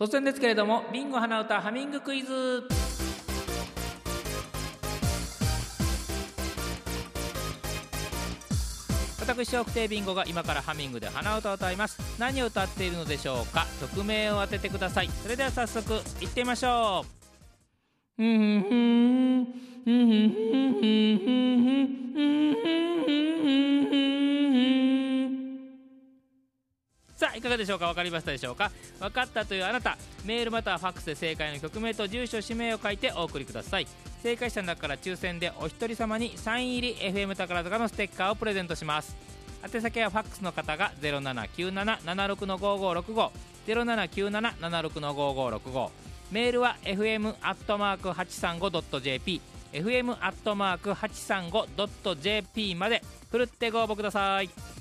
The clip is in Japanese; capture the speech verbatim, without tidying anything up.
突然ですけれども、ビンゴ花歌ハミングクイズ。私笑福亭ビンゴが今からハミングで鼻歌を歌います。何を歌っているのでしょうか。曲名を当ててください。それでは早速いってみましょう。さあいかがでしょうか。分かりましたでしょうか。分かったというあなた、メールまたはファックスで正解の曲名と住所氏名を書いてお送りください。正解者の中から抽選でお一人様にサイン入り エフエム 宝塚のステッカーをプレゼントします。宛先はファックスの方が ゼロななきゅうななななろくのごごろくご ゼロななきゅうななななろくのごごろくご、メールは エフエム アットマーク はちさんご ドット ジェーピー エフエム アットマーク はちさんご ドット ジェーピー までふるってご応募ください。